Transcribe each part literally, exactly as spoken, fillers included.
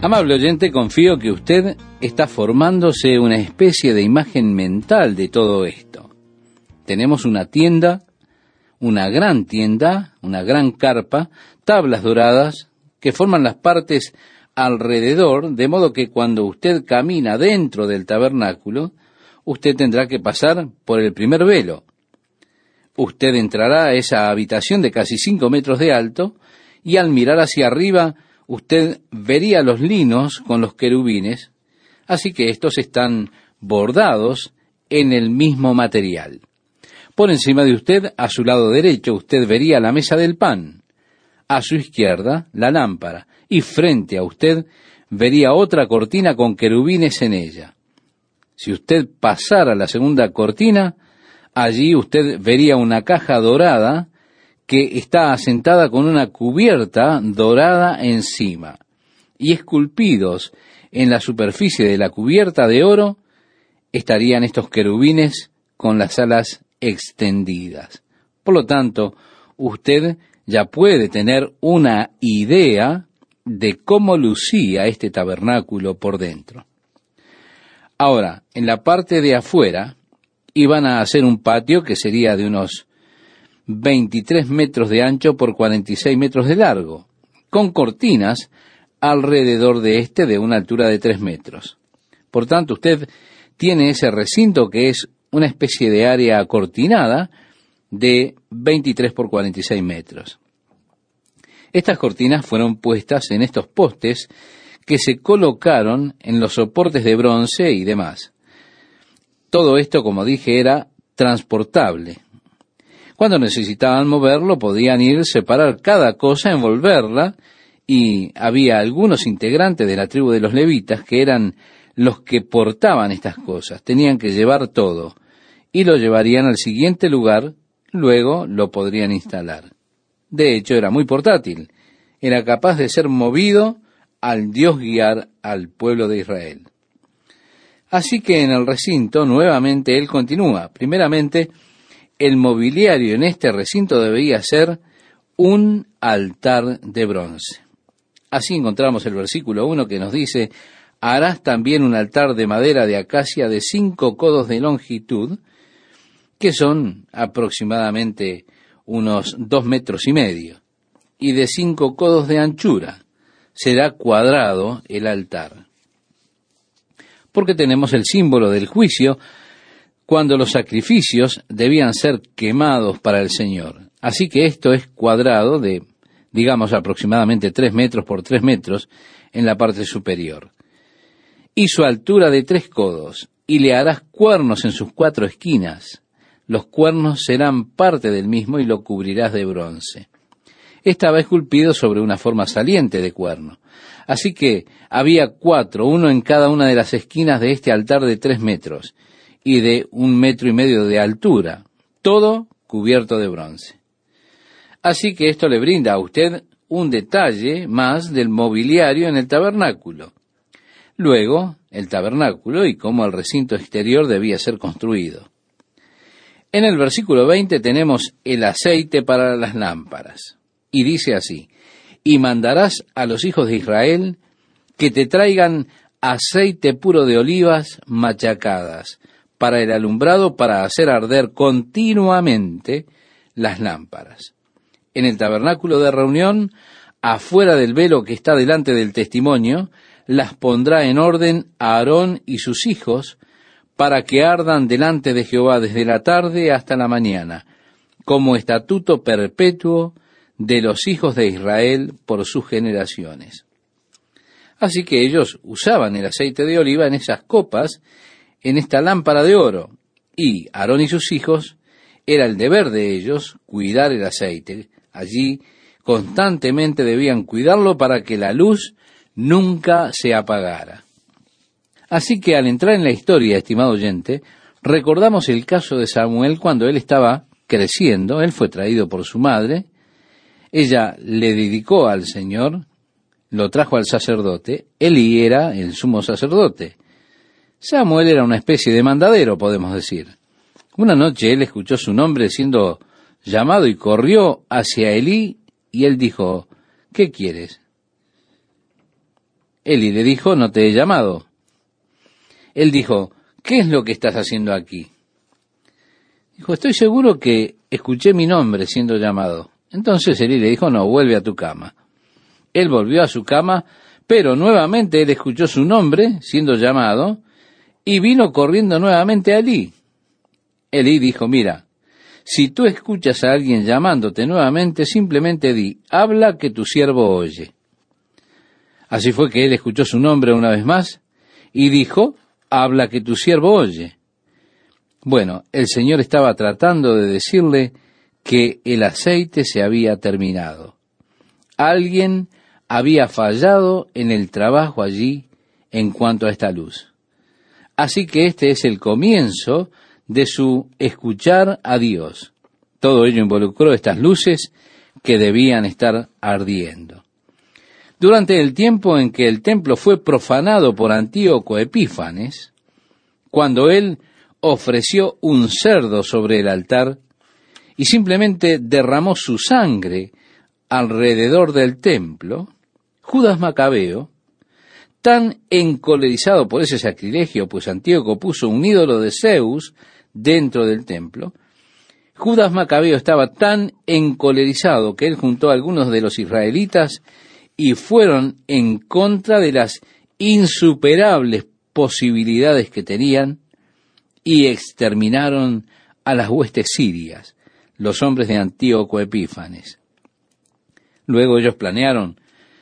Amable oyente, confío que usted está formándose una especie de imagen mental de todo esto. Tenemos una tienda, una gran tienda, una gran carpa, tablas doradas que forman las partes alrededor, de modo que cuando usted camina dentro del tabernáculo, usted tendrá que pasar por el primer velo. Usted entrará a esa habitación de casi cinco metros de alto y al mirar hacia arriba, usted vería los linos con los querubines, así que estos están bordados en el mismo material. Por encima de usted, a su lado derecho, usted vería la mesa del pan. A su izquierda, la lámpara. Y frente a usted, vería otra cortina con querubines en ella. Si usted pasara la segunda cortina, allí usted vería una caja dorada que está asentada con una cubierta dorada encima. Y esculpidos en la superficie de la cubierta de oro, estarían estos querubines con las alas extendidas. Por lo tanto, usted ya puede tener una idea de cómo lucía este tabernáculo por dentro. Ahora, en la parte de afuera, iban a hacer un patio que sería de unos veintitrés metros de ancho por cuarenta y seis metros de largo, con cortinas alrededor de este de una altura de tres metros. Por tanto, usted tiene ese recinto que es una especie de área cortinada de veintitrés por cuarenta y seis metros. Estas cortinas fueron puestas en estos postes que se colocaron en los soportes de bronce y demás. Todo esto, como dije, era transportable. Cuando necesitaban moverlo, podían ir, separar cada cosa, envolverla, y había algunos integrantes de la tribu de los levitas que eran los que portaban estas cosas. Tenían que llevar todo, y lo llevarían al siguiente lugar, luego lo podrían instalar. De hecho, era muy portátil. Era capaz de ser movido al Dios guiar al pueblo de Israel. Así que en el recinto, nuevamente, él continúa. Primeramente, el mobiliario en este recinto debía ser un altar de bronce. Así encontramos el versículo uno que nos dice: harás también un altar de madera de acacia de cinco codos de longitud, que son aproximadamente unos dos metros y medio, y de cinco codos de anchura. Será cuadrado el altar. Porque tenemos el símbolo del juicio, cuando los sacrificios debían ser quemados para el Señor. Así que esto es cuadrado de, digamos, aproximadamente tres metros por tres metros en la parte superior. Y su altura de tres codos, y le harás cuernos en sus cuatro esquinas. Los cuernos serán parte del mismo y lo cubrirás de bronce. Estaba esculpido sobre una forma saliente de cuerno. Así que había cuatro, uno en cada una de las esquinas de este altar de tres metros, y de un metro y medio de altura, todo cubierto de bronce. Así que esto le brinda a usted un detalle más del mobiliario en el tabernáculo. Luego, el tabernáculo y cómo el recinto exterior debía ser construido. En el versículo veinte tenemos el aceite para las lámparas. Y dice así: y mandarás a los hijos de Israel que te traigan aceite puro de olivas machacadas, para el alumbrado, para hacer arder continuamente las lámparas. En el tabernáculo de reunión, afuera del velo que está delante del testimonio, las pondrá en orden Aarón y sus hijos, para que ardan delante de Jehová desde la tarde hasta la mañana, como estatuto perpetuo de los hijos de Israel por sus generaciones. Así que ellos usaban el aceite de oliva en esas copas, en esta lámpara de oro, y Aarón y sus hijos, era el deber de ellos cuidar el aceite. Allí constantemente debían cuidarlo para que la luz nunca se apagara. Así que al entrar en la historia, estimado oyente, recordamos el caso de Samuel cuando él estaba creciendo. Él fue traído por su madre, ella le dedicó al Señor, lo trajo al sacerdote. Elí era el sumo sacerdote. Samuel era una especie de mandadero, podemos decir. Una noche él escuchó su nombre siendo llamado y corrió hacia Elí, y él dijo: ¿qué quieres? Elí le dijo, no te he llamado. Él dijo, ¿qué es lo que estás haciendo aquí? Dijo, estoy seguro que escuché mi nombre siendo llamado. Entonces Elí le dijo, no, vuelve a tu cama. Él volvió a su cama, pero nuevamente él escuchó su nombre siendo llamado y vino corriendo nuevamente a Elí. Elí dijo, mira, si tú escuchas a alguien llamándote nuevamente, simplemente di, habla que tu siervo oye. Así fue que él escuchó su nombre una vez más y dijo, habla que tu siervo oye. Bueno, el Señor estaba tratando de decirle que el aceite se había terminado. Alguien había fallado en el trabajo allí en cuanto a esta luz. Así que este es el comienzo de su escuchar a Dios. Todo ello involucró estas luces que debían estar ardiendo. Durante el tiempo en que el templo fue profanado por Antíoco Epífanes, cuando él ofreció un cerdo sobre el altar y simplemente derramó su sangre alrededor del templo, Judas Macabeo, tan encolerizado por ese sacrilegio, pues Antíoco puso un ídolo de Zeus dentro del templo, Judas Macabeo estaba tan encolerizado que él juntó a algunos de los israelitas y fueron en contra de las insuperables posibilidades que tenían y exterminaron a las huestes sirias, los hombres de Antíoco Epífanes. Luego ellos planearon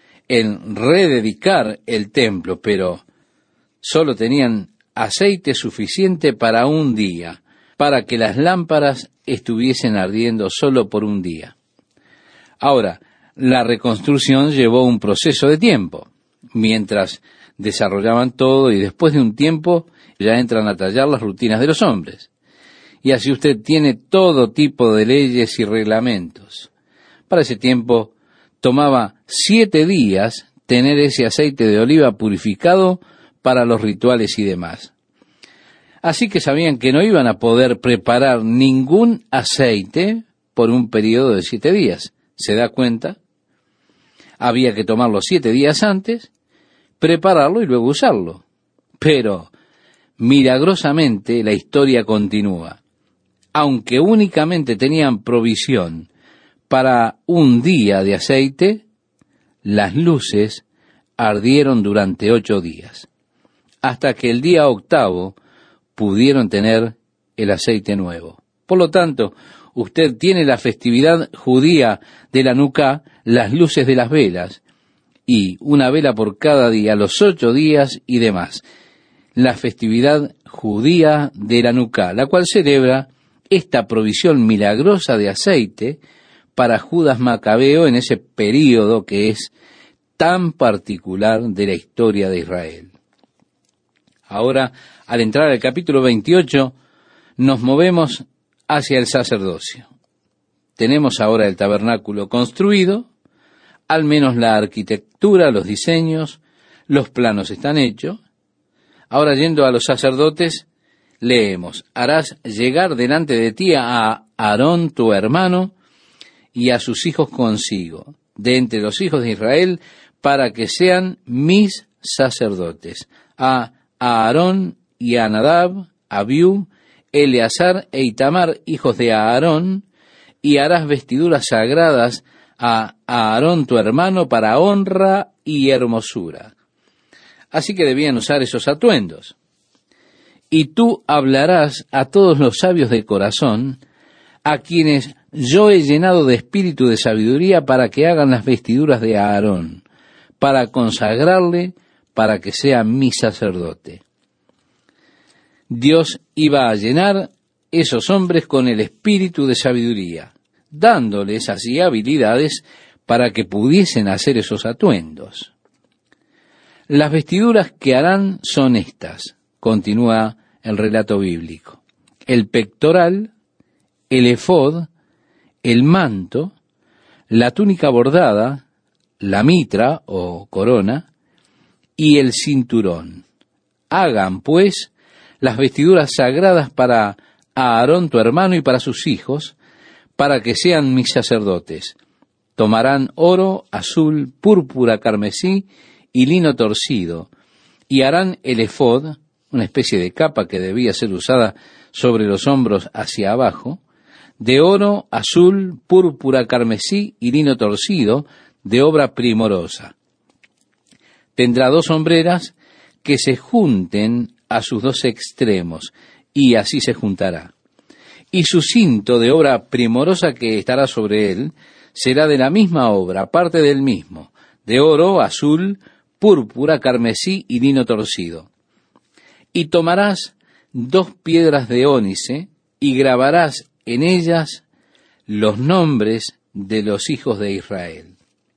en rededicar el templo, pero solo tenían aceite suficiente para un día, para que las lámparas estuviesen ardiendo solo por un día. Ahora, la reconstrucción llevó un proceso de tiempo, mientras desarrollaban todo y después de un tiempo ya entran a tallar las rutinas de los hombres. Y así usted tiene todo tipo de leyes y reglamentos. Para ese tiempo tomaba siete días tener ese aceite de oliva purificado para los rituales y demás. Así que sabían que no iban a poder preparar ningún aceite por un periodo de siete días. ¿Se da cuenta? Había que tomarlo siete días antes, prepararlo y luego usarlo. Pero, milagrosamente, la historia continúa. Aunque únicamente tenían provisión para un día de aceite, las luces ardieron durante ocho días, hasta que el día octavo pudieron tener el aceite nuevo. Por lo tanto, usted tiene la festividad judía de la Hanukká, las luces de las velas, y una vela por cada día, los ocho días y demás. La festividad judía de la Hanukká, la cual celebra esta provisión milagrosa de aceite para Judas Macabeo en ese período que es tan particular de la historia de Israel. Ahora, al entrar al capítulo veintiocho, nos movemos hacia el sacerdocio. Tenemos ahora el tabernáculo construido, al menos la arquitectura, los diseños, los planos están hechos. Ahora, yendo a los sacerdotes, leemos, harás llegar delante de ti a Aarón tu hermano y a sus hijos consigo, de entre los hijos de Israel, para que sean mis sacerdotes, a Aarón y a Nadab, Abiú, Eleazar e Itamar, hijos de Aarón, y harás vestiduras sagradas a Aarón tu hermano para honra y hermosura. Así que debían usar esos atuendos. Y tú hablarás a todos los sabios de corazón, a quienes yo he llenado de espíritu de sabiduría para que hagan las vestiduras de Aarón, para consagrarle, para que sea mi sacerdote. Dios iba a llenar esos hombres con el espíritu de sabiduría, dándoles así habilidades para que pudiesen hacer esos atuendos. Las vestiduras que harán son estas, continúa el relato bíblico: el pectoral, el efod, el manto, la túnica bordada, la mitra o corona y el cinturón. Hagan, pues, las vestiduras sagradas para Aarón tu hermano y para sus hijos, para que sean mis sacerdotes. Tomarán oro, azul, púrpura, carmesí y lino torcido, y harán el efod, una especie de capa que debía ser usada sobre los hombros hacia abajo, de oro, azul, púrpura, carmesí y lino torcido, de obra primorosa. Tendrá dos hombreras que se junten a sus dos extremos, y así se juntará. Y su cinto de obra primorosa que estará sobre él será de la misma obra, parte del mismo, de oro, azul, púrpura, carmesí y lino torcido. Y tomarás dos piedras de ónice y grabarás en ellas los nombres de los hijos de Israel.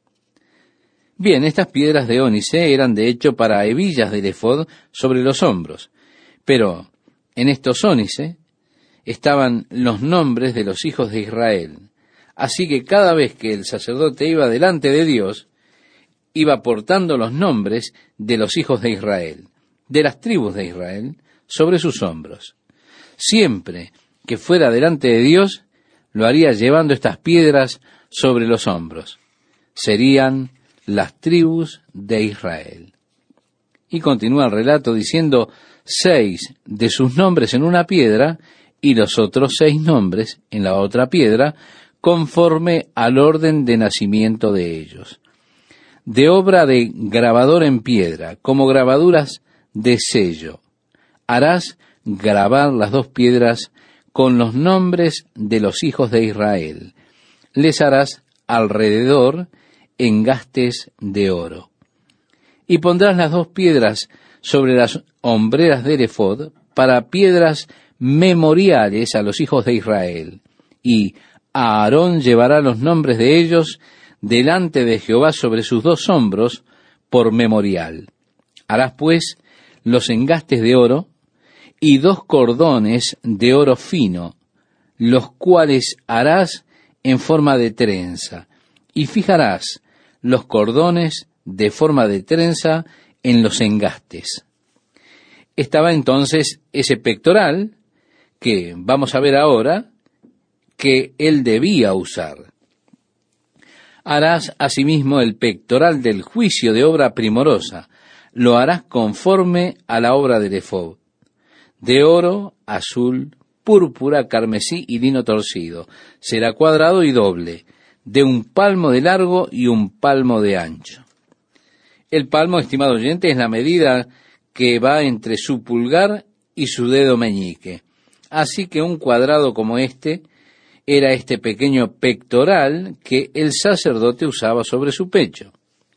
Bien, estas piedras de ónice eran de hecho para hebillas del efod sobre los hombros, pero en estos ónice estaban los nombres de los hijos de Israel. Así que cada vez que el sacerdote iba delante de Dios, iba portando los nombres de los hijos de Israel, de las tribus de Israel, sobre sus hombros. Siempre que fuera delante de Dios, lo haría llevando estas piedras sobre los hombros. Serían las tribus de Israel. Y continúa el relato diciendo, seis de sus nombres en una piedra y los otros seis nombres en la otra piedra, conforme al orden de nacimiento de ellos. De obra de grabador en piedra, como grabaduras de sello, harás grabar las dos piedras con los nombres de los hijos de Israel. Les harás alrededor engastes de oro. Y pondrás las dos piedras sobre las hombreras del efod para piedras memoriales a los hijos de Israel. Y Aarón llevará los nombres de ellos delante de Jehová sobre sus dos hombros por memorial. Harás pues los engastes de oro y dos cordones de oro fino, los cuales harás en forma de trenza, y fijarás los cordones de forma de trenza en los engastes. Estaba entonces ese pectoral, que vamos a ver ahora, que él debía usar. Harás asimismo el pectoral del juicio de obra primorosa, lo harás conforme a la obra del efod, de oro, azul, púrpura, carmesí y lino torcido. Será cuadrado y doble, de un palmo de largo y un palmo de ancho. El palmo, estimado oyente, es la medida que va entre su pulgar y su dedo meñique. Así que un cuadrado como este era este pequeño pectoral que el sacerdote usaba sobre su pecho.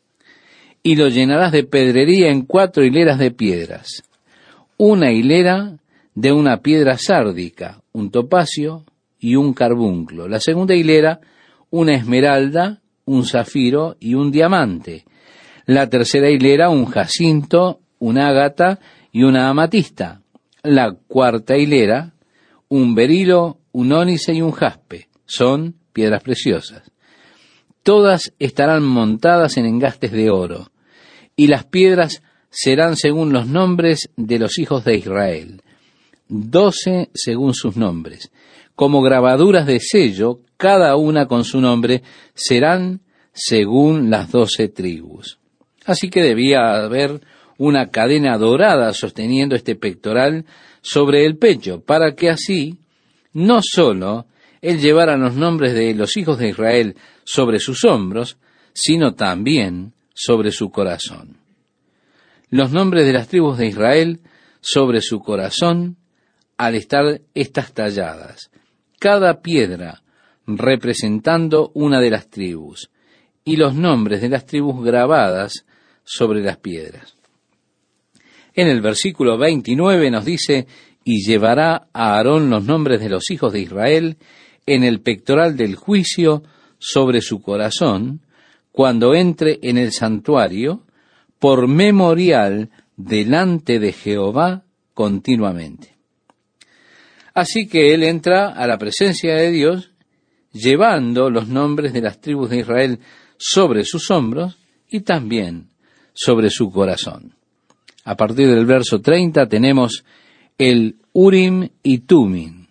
Y lo llenarás de pedrería en cuatro hileras de piedras. Una hilera de una piedra sárdica, un topacio y un carbunclo. La segunda hilera, una esmeralda, un zafiro y un diamante. La tercera hilera, un jacinto, un ágata y una amatista. La cuarta hilera, un berilo, un ónice y un jaspe. Son piedras preciosas. Todas estarán montadas en engastes de oro, y las piedras serán según los nombres de los hijos de Israel, doce según sus nombres. Como grabaduras de sello, cada una con su nombre, serán según las doce tribus. Así que debía haber una cadena dorada sosteniendo este pectoral sobre el pecho, para que así no sólo él llevara los nombres de los hijos de Israel sobre sus hombros, sino también sobre su corazón. Los nombres de las tribus de Israel sobre su corazón, al estar estas talladas, cada piedra representando una de las tribus, y los nombres de las tribus grabadas sobre las piedras. En el versículo veintinueve nos dice, y llevará a Aarón los nombres de los hijos de Israel en el pectoral del juicio sobre su corazón, cuando entre en el santuario, por memorial delante de Jehová continuamente. Así que él entra a la presencia de Dios, llevando los nombres de las tribus de Israel sobre sus hombros y también sobre su corazón. A partir del verso treinta tenemos el Urim y Tumim.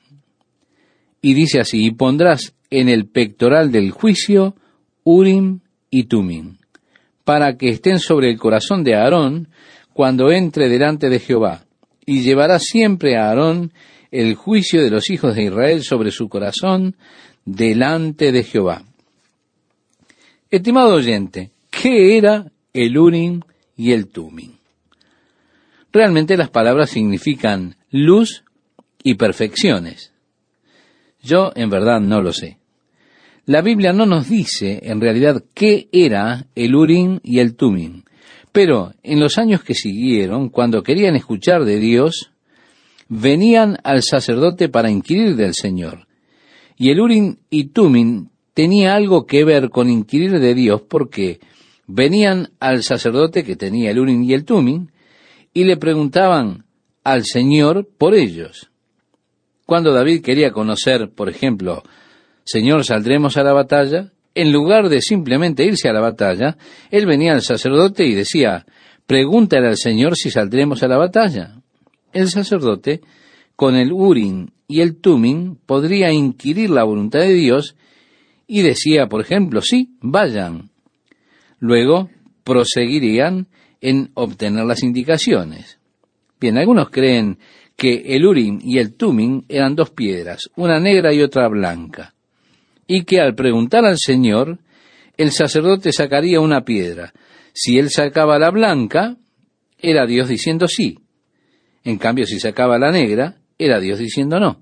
Y dice así, y pondrás en el pectoral del juicio Urim y Tumim, para que estén sobre el corazón de Aarón cuando entre delante de Jehová, y llevará siempre a Aarón el juicio de los hijos de Israel sobre su corazón delante de Jehová. Estimado oyente, ¿qué era el Urim y el Tumim? Realmente las palabras significan luz y perfecciones. Yo en verdad no lo sé. La Biblia no nos dice en realidad qué era el Urim y el Tumim, pero en los años que siguieron, cuando querían escuchar de Dios, venían al sacerdote para inquirir del Señor. Y el Urim y Tumim tenía algo que ver con inquirir de Dios, porque venían al sacerdote que tenía el Urim y el Tumim y le preguntaban al Señor por ellos. Cuando David quería conocer, por ejemplo, Señor, ¿saldremos a la batalla? En lugar de simplemente irse a la batalla, él venía al sacerdote y decía, pregúntale al Señor si saldremos a la batalla. El sacerdote, con el Urim y el Tumim, podría inquirir la voluntad de Dios y decía, por ejemplo, sí, vayan. Luego proseguirían en obtener las indicaciones. Bien, algunos creen que el Urim y el Tumim eran dos piedras, una negra y otra blanca, y que al preguntar al Señor, el sacerdote sacaría una piedra. Si él sacaba la blanca, era Dios diciendo sí. En cambio, si sacaba la negra, era Dios diciendo no.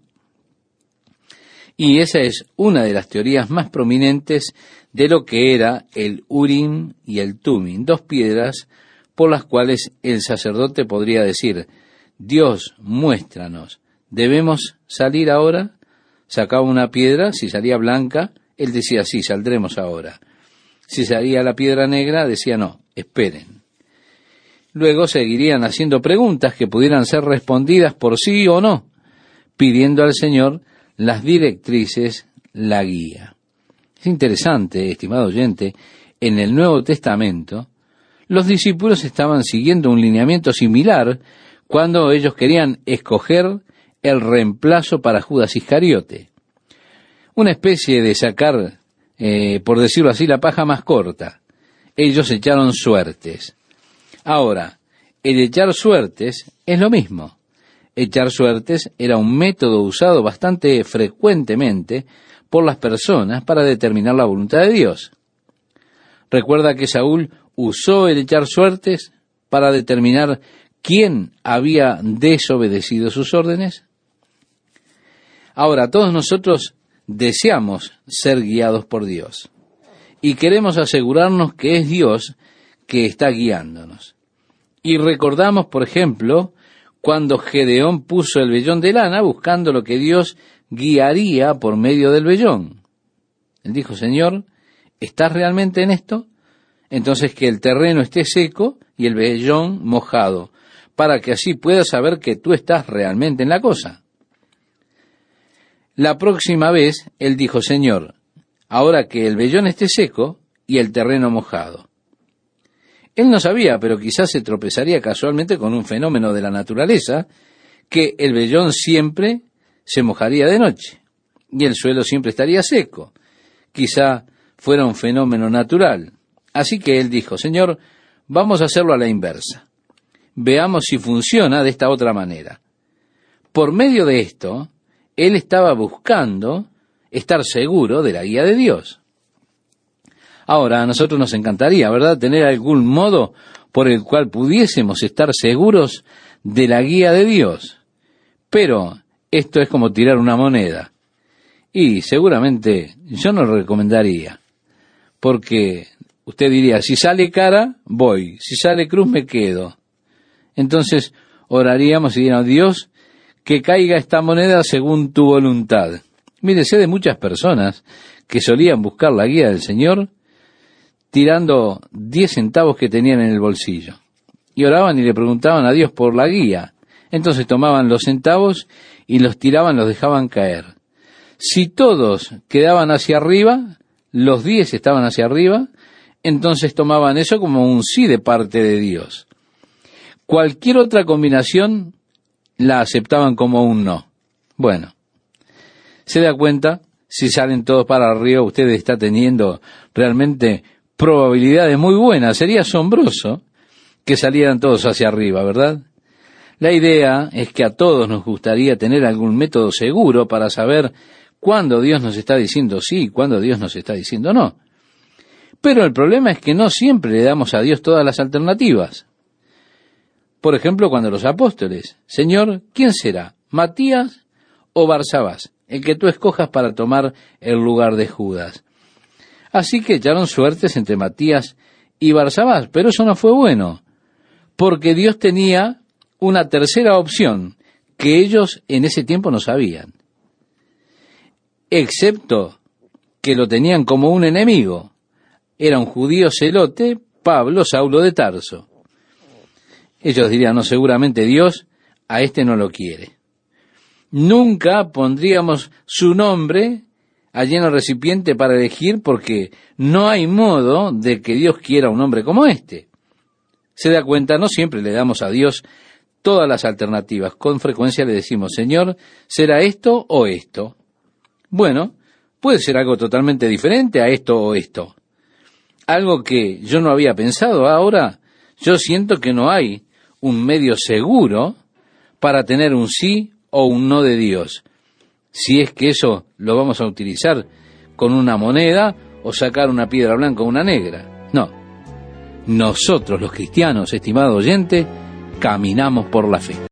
Y esa es una de las teorías más prominentes de lo que era el Urim y el Tumim, dos piedras por las cuales el sacerdote podría decir, Dios, muéstranos, ¿debemos salir ahora? Sacaba una piedra, si salía blanca, él decía, sí, saldremos ahora. Si salía la piedra negra, decía, no, esperen. Luego seguirían haciendo preguntas que pudieran ser respondidas por sí o no, pidiendo al Señor las directrices, la guía. Es interesante, estimado oyente, en el Nuevo Testamento, los discípulos estaban siguiendo un lineamiento similar cuando ellos querían escoger el reemplazo para Judas Iscariote. Una especie de sacar, eh, por decirlo así, la paja más corta. Ellos echaron suertes. Ahora, el echar suertes es lo mismo. Echar suertes era un método usado bastante frecuentemente por las personas para determinar la voluntad de Dios. Recuerda que Saúl usó el echar suertes para determinar quién había desobedecido sus órdenes. Ahora, todos nosotros deseamos ser guiados por Dios y queremos asegurarnos que es Dios que está guiándonos. Y recordamos, por ejemplo, cuando Gedeón puso el vellón de lana buscando lo que Dios guiaría por medio del vellón. Él dijo, Señor, ¿estás realmente en esto? Entonces que el terreno esté seco y el vellón mojado, para que así puedas saber que tú estás realmente en la cosa. La próxima vez, él dijo, Señor, ahora que el vellón esté seco y el terreno mojado. Él no sabía, pero quizás se tropezaría casualmente con un fenómeno de la naturaleza, que el vellón siempre se mojaría de noche y el suelo siempre estaría seco. Quizá fuera un fenómeno natural. Así que él dijo, Señor, vamos a hacerlo a la inversa. Veamos si funciona de esta otra manera. Por medio de esto, él estaba buscando estar seguro de la guía de Dios. Ahora, a nosotros nos encantaría, ¿verdad?, tener algún modo por el cual pudiésemos estar seguros de la guía de Dios. Pero esto es como tirar una moneda. Y seguramente yo no lo recomendaría. Porque usted diría, si sale cara, voy. Si sale cruz, me quedo. Entonces oraríamos y diríamos, Dios, que caiga esta moneda según tu voluntad. Mire, sé de muchas personas que solían buscar la guía del Señor tirando diez centavos que tenían en el bolsillo. Y oraban y le preguntaban a Dios por la guía. Entonces tomaban los centavos y los tiraban, los dejaban caer. Si todos quedaban hacia arriba, los diez estaban hacia arriba, entonces tomaban eso como un sí de parte de Dios. Cualquier otra combinación la aceptaban como un no. Bueno, se da cuenta, si salen todos para arriba, usted está teniendo realmente probabilidades muy buenas. Sería asombroso que salieran todos hacia arriba, ¿verdad? La idea es que a todos nos gustaría tener algún método seguro para saber cuándo Dios nos está diciendo sí y cuándo Dios nos está diciendo no. Pero el problema es que no siempre le damos a Dios todas las alternativas. Por ejemplo, cuando los apóstoles, Señor, ¿quién será? ¿Matías o Barsabás? El que tú escojas para tomar el lugar de Judas. Así que echaron suertes entre Matías y Barsabás, pero eso no fue bueno, porque Dios tenía una tercera opción que ellos en ese tiempo no sabían, excepto que lo tenían como un enemigo. Era un judío celote, Pablo, Saulo de Tarso. Ellos dirían, no, seguramente Dios a este no lo quiere. Nunca pondríamos su nombre allí en el recipiente para elegir, porque no hay modo de que Dios quiera un hombre como este. Se da cuenta, no siempre le damos a Dios todas las alternativas. Con frecuencia le decimos, Señor, ¿será esto o esto? Bueno, puede ser algo totalmente diferente a esto o esto. Algo que yo no había pensado. Ahora yo siento que no hay un medio seguro para tener un sí o un no de Dios. Si es que eso lo vamos a utilizar con una moneda o sacar una piedra blanca o una negra. No. Nosotros los cristianos, estimado oyente, caminamos por la fe.